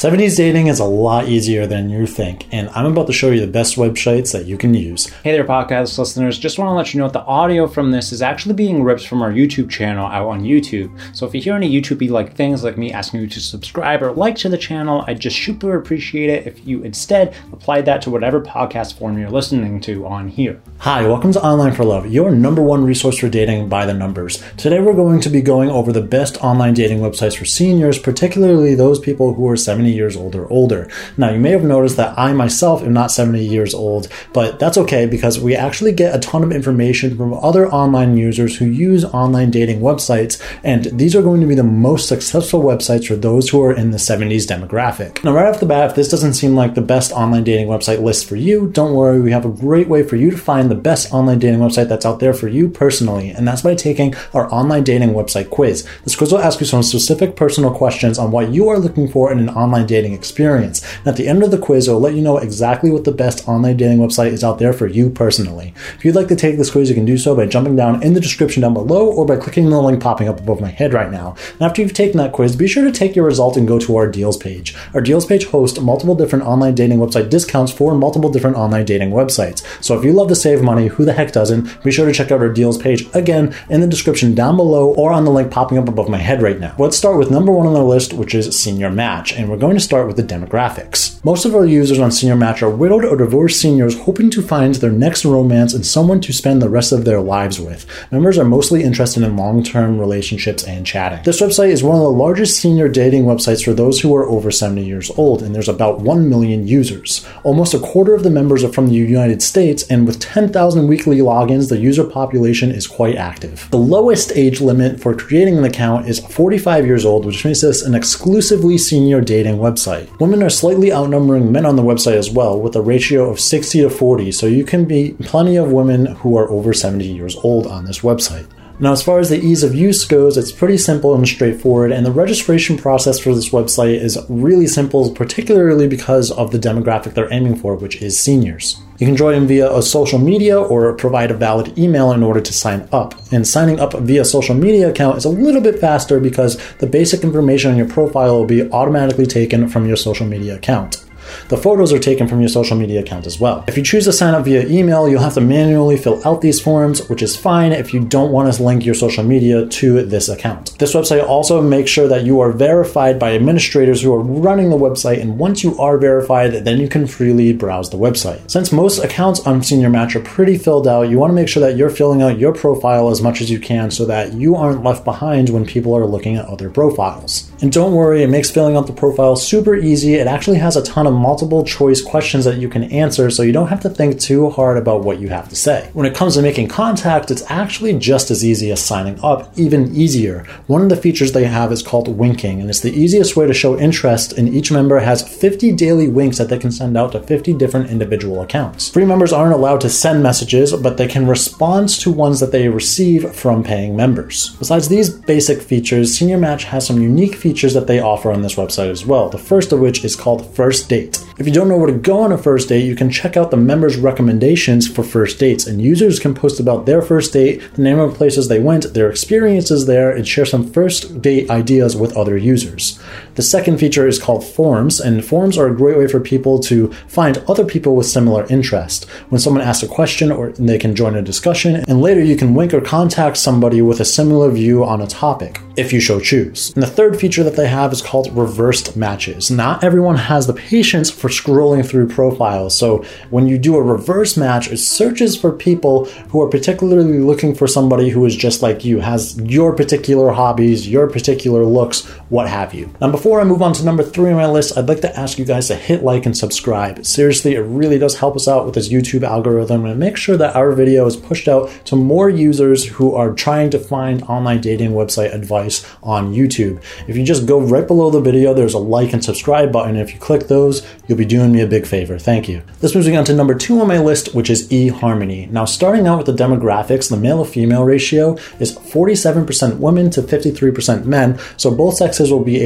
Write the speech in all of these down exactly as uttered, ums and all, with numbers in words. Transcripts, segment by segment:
seventies dating is a lot easier than you think, and I'm about to show you the best websites that you can use. Hey there, podcast listeners. Just want to let you know that the audio from this is actually being ripped from our YouTube channel out on YouTube. So if you hear any YouTube-y-like things like me asking you to subscribe or like to the channel, I'd just super appreciate it if you instead applied that to whatever podcast form you're listening to on here. Hi, welcome to Online for Love, your number one resource for dating by the numbers. Today we're going to be going over the best online dating websites for seniors, particularly those people who are seventy years old or older. Now, you may have noticed that I myself am not seventy years old, but that's okay because we actually get a ton of information from other online users who use online dating websites, and these are going to be the most successful websites for those who are in the seventies demographic. Now, right off the bat, if this doesn't seem like the best online dating website list for you, don't worry, we have a great way for you to find the best online dating website that's out there for you personally, and that's by taking our online dating website quiz. This quiz will ask you some specific personal questions on what you are looking for in an online dating experience. And at the end of the quiz, it will let you know exactly what the best online dating website is out there for you personally. If you'd like to take this quiz, you can do so by jumping down in the description down below or by clicking the link popping up above my head right now. And after you've taken that quiz, be sure to take your result and go to our deals page. Our deals page hosts multiple different online dating website discounts for multiple different online dating websites. So if you love to save money, who the heck doesn't? Be sure to check out our deals page again in the description down below or on the link popping up above my head right now. Let's start with number one on the list, which is Senior Match, and we're going to start with the demographics. Most of our users on Senior Match are widowed or divorced seniors hoping to find their next romance and someone to spend the rest of their lives with. Members are mostly interested in long-term relationships and chatting. This website is one of the largest senior dating websites for those who are over seventy years old, and there's about one million users. Almost a quarter of the members are from the United States, and with ten thousand weekly logins, the user population is quite active. The lowest age limit for creating an account is forty-five years old, which makes this an exclusively senior dating website. Women are slightly outnumbering men on the website as well, with a ratio of sixty to forty, so you can meet plenty of women who are over seventy years old on this website. Now, as far as the ease of use goes, it's pretty simple and straightforward, and the registration process for this website is really simple, particularly because of the demographic they're aiming for, which is seniors. You can join via a social media or provide a valid email in order to sign up. And signing up via social media account is a little bit faster because the basic information on your profile will be automatically taken from your social media account. The photos are taken from your social media account as well. If you choose to sign up via email, you'll have to manually fill out these forms, which is fine if you don't want to link your social media to this account. This website also makes sure that you are verified by administrators who are running the website, and once you are verified, then you can freely browse the website. Since most accounts on Senior Match are pretty filled out, you want to make sure that you're filling out your profile as much as you can so that you aren't left behind when people are looking at other profiles. And don't worry, it makes filling out the profile super easy. It actually has a ton of multiple choice questions that you can answer, so you don't have to think too hard about what you have to say. When it comes to making contact, it's actually just as easy as signing up, even easier. One of the features they have is called winking, and it's the easiest way to show interest, and each member has fifty daily winks that they can send out to fifty different individual accounts. Free members aren't allowed to send messages, but they can respond to ones that they receive from paying members. Besides these basic features, Senior Match has some unique features that they offer on this website as well, the first of which is called First Date. If you don't know where to go on a first date, you can check out the members' recommendations for first dates, and users can post about their first date, the name of places they went, their experiences there, and share some first date ideas with other users. The second feature is called Forums, and forums are a great way for people to find other people with similar interest. When someone asks a question, or they can join a discussion, and later you can link or contact somebody with a similar view on a topic, if you so choose. And the third feature that they have is called Reversed Matches. Not everyone has the patience for scrolling through profiles, so when you do a reverse match, it searches for people who are particularly looking for somebody who is just like you, has your particular hobbies, your particular looks, what have you. Now, before I move on to number three on my list, I'd like to ask you guys to hit like and subscribe. Seriously, it really does help us out with this YouTube algorithm and make sure that our video is pushed out to more users who are trying to find online dating website advice on YouTube. If you just go right below the video, there's a like and subscribe button. If you click those, you'll be doing me a big favor. Thank you. This moves me on to number two on my list, which is eHarmony. Now, starting out with the demographics, the male to female ratio is forty-seven percent women to fifty-three percent men, so both sexes will be able to find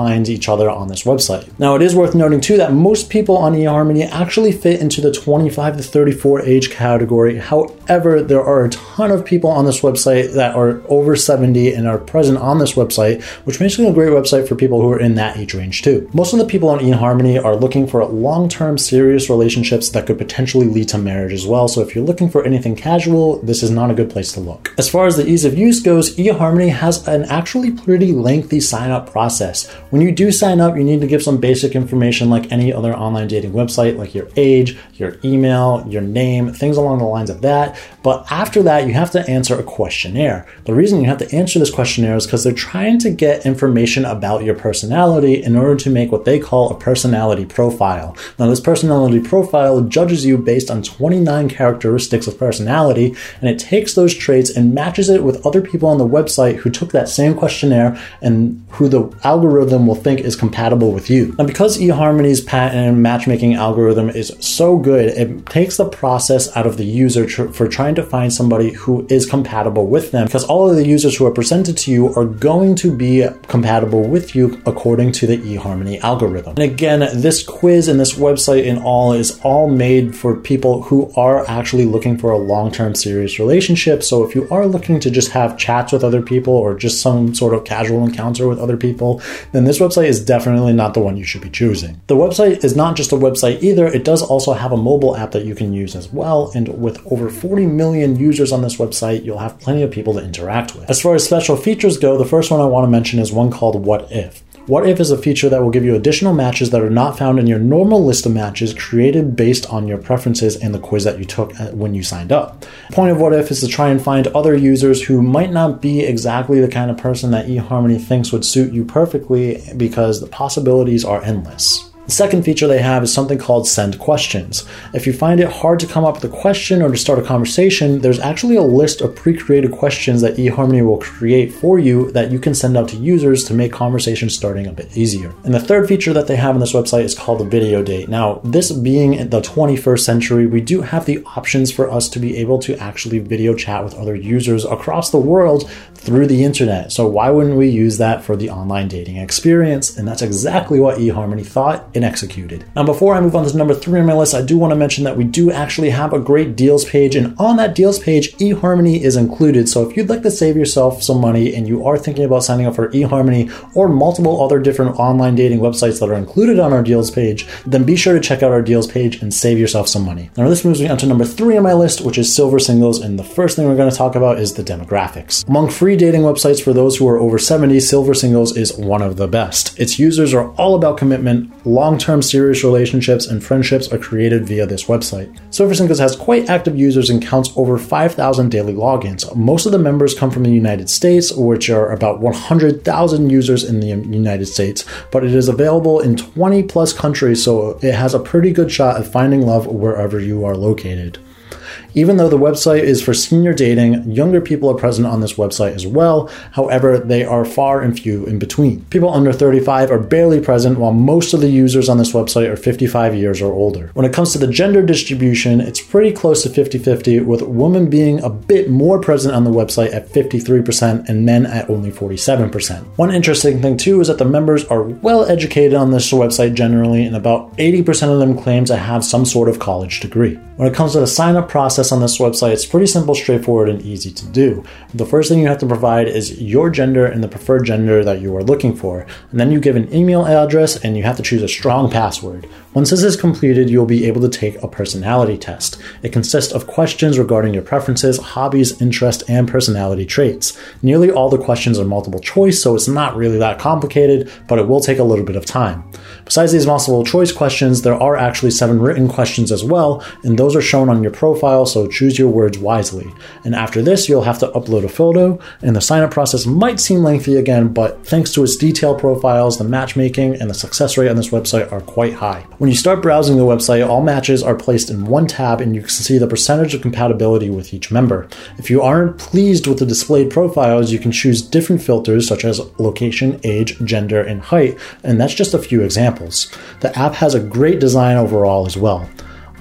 find each other on this website. Now, it is worth noting too that most people on eHarmony actually fit into the twenty-five to thirty-four age category. However, there are a ton of people on this website that are over seventy and are present on this website, which makes it a great website for people who are in that age range too. Most of the people on eHarmony are looking for long-term serious relationships that could potentially lead to marriage as well. So if you're looking for anything casual, this is not a good place to look. As far as the ease of use goes, eHarmony has an actually pretty lengthy sign-up process. When you do sign up, you need to give some basic information like any other online dating website, like your age, your email, your name, things along the lines of that. But after that, you have to answer a questionnaire. The reason you have to answer this questionnaire is because they're trying to get information about your personality in order to make what they call a personality profile. Now, this personality profile judges you based on twenty-nine characteristics of personality, and it takes those traits and matches it with other people on the website who took that same questionnaire and who the algorithm will think is compatible with you. Now, because eHarmony's patent matchmaking algorithm is so good, it takes the process out of the user tr- for trying to find somebody who is compatible with them, because all of the users who are presented to you are going to be compatible with you according to the eHarmony algorithm. And again, this quiz and this website and all is all made for people who are actually looking for a long-term serious relationship. So if you are looking to just have chats with other people or just some sort of casual encounter with other people, then this website is definitely not the one you should be choosing. The website is not just a website either. It does also have a mobile app that you can use as well. And with over forty million users on this website, you'll have plenty of people to interact with. As far as special features go, the first one I want to mention is one called What If. What If is a feature that will give you additional matches that are not found in your normal list of matches created based on your preferences and the quiz that you took when you signed up. The point of What If is to try and find other users who might not be exactly the kind of person that eHarmony thinks would suit you perfectly, because the possibilities are endless. The second feature they have is something called Send Questions. If you find it hard to come up with a question or to start a conversation, there's actually a list of pre-created questions that eHarmony will create for you that you can send out to users to make conversation starting a bit easier. And the third feature that they have on this website is called the video date. Now, this being in the twenty-first century, we do have the options for us to be able to actually video chat with other users across the world through the internet. So why wouldn't we use that for the online dating experience? And that's exactly what eHarmony thought and executed. Now, before I move on to number three on my list, I do want to mention that we do actually have a great deals page, and on that deals page, eHarmony is included. So if you'd like to save yourself some money and you are thinking about signing up for eHarmony or multiple other different online dating websites that are included on our deals page, then be sure to check out our deals page and save yourself some money. Now, this moves me on to number three on my list, which is Silver Singles, and the first thing we're going to talk about is the demographics. Among free dating websites for those who are over seventy, Silver Singles is one of the best. Its users are all about commitment, long-term serious relationships, and friendships are created via this website. Silver Singles has quite active users and counts over five thousand daily logins. Most of the members come from the United States, which are about one hundred thousand users in the United States, but it is available in twenty plus countries, so it has a pretty good shot at finding love wherever you are located. Even though the website is for senior dating, younger people are present on this website as well. However, they are far and few in between. People under thirty-five are barely present, while most of the users on this website are fifty-five years or older. When it comes to the gender distribution, it's pretty close to fifty-fifty, with women being a bit more present on the website at fifty-three percent and men at only forty-seven percent. One interesting thing too is that the members are well educated on this website generally, and about eighty percent of them claim to have some sort of college degree. When it comes to the sign-up process on this website, it's pretty simple, straightforward, and easy to do. The first thing you have to provide is your gender and the preferred gender that you are looking for, and then you give an email address and you have to choose a strong password. Once this is completed, you'll be able to take a personality test. It consists of questions regarding your preferences, hobbies, interests, and personality traits. Nearly all the questions are multiple choice, so it's not really that complicated, but it will take a little bit of time. Besides these multiple choice questions, there are actually seven written questions as well, and those are shown on your profile, so choose your words wisely. And after this, you'll have to upload a photo, and the sign-up process might seem lengthy again, but thanks to its detailed profiles, the matchmaking and the success rate on this website are quite high. When you start browsing the website, all matches are placed in one tab, and you can see the percentage of compatibility with each member. If you aren't pleased with the displayed profiles, you can choose different filters such as location, age, gender, and height, and that's just a few examples. The app has a great design overall as well.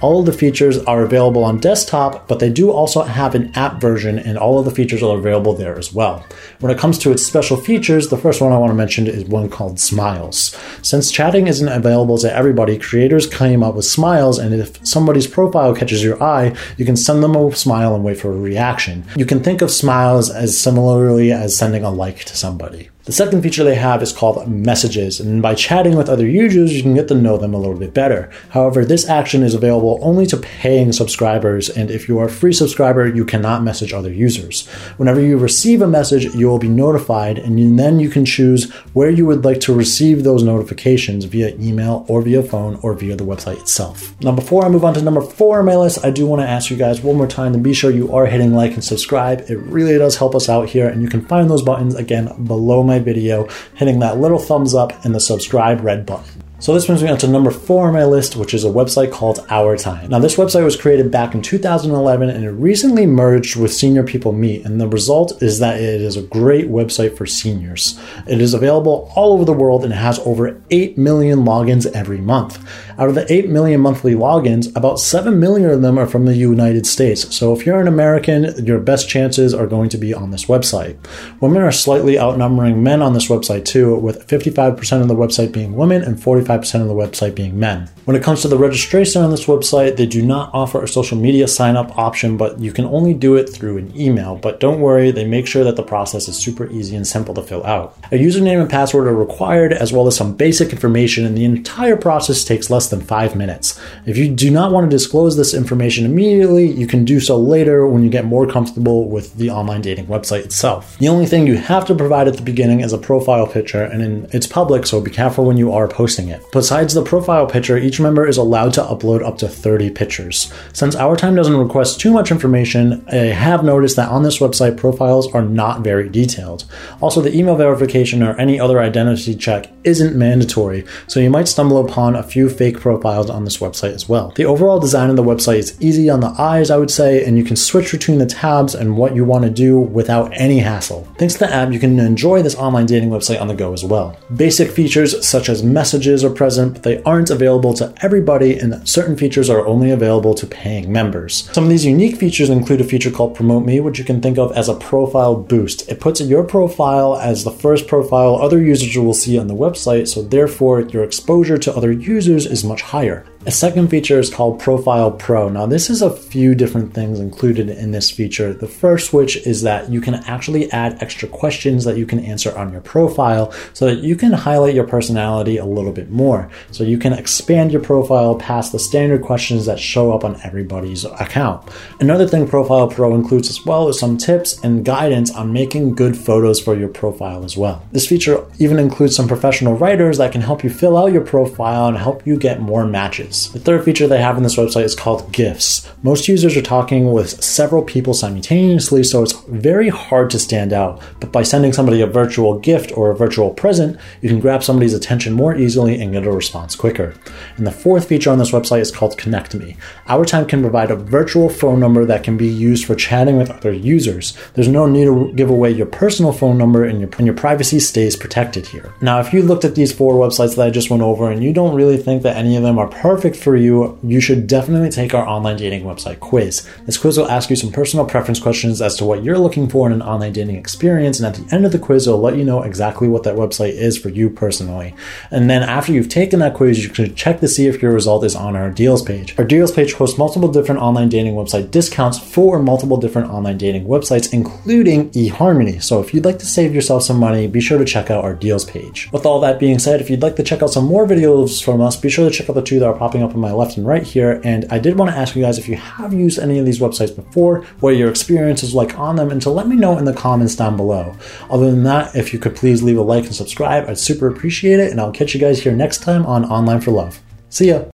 All of the features are available on desktop, but they do also have an app version, and all of the features are available there as well. When it comes to its special features, the first one I want to mention is one called Smiles. Since chatting isn't available to everybody, creators came up with Smiles, and if somebody's profile catches your eye, you can send them a smile and wait for a reaction. You can think of Smiles as similarly as sending a like to somebody. The second feature they have is called Messages, and by chatting with other users, you can get to know them a little bit better. However, this action is available only to paying subscribers, and if you are a free subscriber, you cannot message other users. Whenever you receive a message, you will be notified, and then you can choose where you would like to receive those notifications via email or via phone or via the website itself. Now, before I move on to number four on my list, I do want to ask you guys one more time to be sure you are hitting like and subscribe. It really does help us out here, and you can find those buttons again below my video, hitting that little thumbs up and the subscribe red button. So this brings me on to number four on my list, which is a website called Our Time. Now, this website was created back in two thousand eleven, and it recently merged with Senior People Meet, and the result is that it is a great website for seniors. It is available all over the world and has over eight million logins every month. Out of the eight million monthly logins, about seven million of them are from the United States. So if you're an American, your best chances are going to be on this website. Women are slightly outnumbering men on this website too, with fifty-five percent of the website being women and forty-five percent of the website being men. When it comes to the registration on this website, they do not offer a social media sign-up option, but you can only do it through an email. But don't worry, they make sure that the process is super easy and simple to fill out. A username and password are required, as well as some basic information, and the entire process takes less than five minutes. If you do not want to disclose this information immediately, you can do so later when you get more comfortable with the online dating website itself. The only thing you have to provide at the beginning is a profile picture, and it's public, so be careful when you are posting it. Besides the profile picture, each member is allowed to upload up to thirty pictures. Since Our Time doesn't request too much information, I have noticed that on this website, profiles are not very detailed. Also, the email verification or any other identity check isn't mandatory, so you might stumble upon a few fake profiles on this website as well. The overall design of the website is easy on the eyes, I would say, and you can switch between the tabs and what you want to do without any hassle. Thanks to the app, you can enjoy this online dating website on the go as well. Basic features such as messages are present, but they aren't available to everybody, and certain features are only available to paying members. Some of these unique features include a feature called Promote Me, which you can think of as a profile boost. It puts your profile as the first profile other users will see on the website, so therefore your exposure to other users is much higher. A second feature is called Profile Pro. Now, this is a few different things included in this feature. The first, which is that you can actually add extra questions that you can answer on your profile so that you can highlight your personality a little bit more. So you can expand your profile past the standard questions that show up on everybody's account. Another thing Profile Pro includes as well is some tips and guidance on making good photos for your profile as well. This feature even includes some professional writers that can help you fill out your profile and help you get more matches. The third feature they have in this website is called GIFs. Most users are talking with several people simultaneously, so it's very hard to stand out. But by sending somebody a virtual gift or a virtual present, you can grab somebody's attention more easily and get a response quicker. And the fourth feature on this website is called Connect Me. Our Time can provide a virtual phone number that can be used for chatting with other users. There's no need to give away your personal phone number, and your, and your privacy stays protected here. Now, if you looked at these four websites that I just went over and you don't really think that any of them are perfect for you, you should definitely take our online dating website quiz. This quiz will ask you some personal preference questions as to what you're looking for in an online dating experience, and at the end of the quiz, it'll let you know exactly what that website is for you personally. And then after you've taken that quiz, you can check to see if your result is on our deals page. Our deals page hosts multiple different online dating website discounts for multiple different online dating websites, including eHarmony. So if you'd like to save yourself some money, be sure to check out our deals page. With all that being said, if you'd like to check out some more videos from us, be sure to check out the two that are popping up on my left and right here. And I did want to ask you guys if you have used any of these websites before, what your experience is like on them, and to let me know in the comments down below. Other than that, if you could please leave a like and subscribe, I'd super appreciate it, and I'll catch you guys here next time on Online for Love. See ya!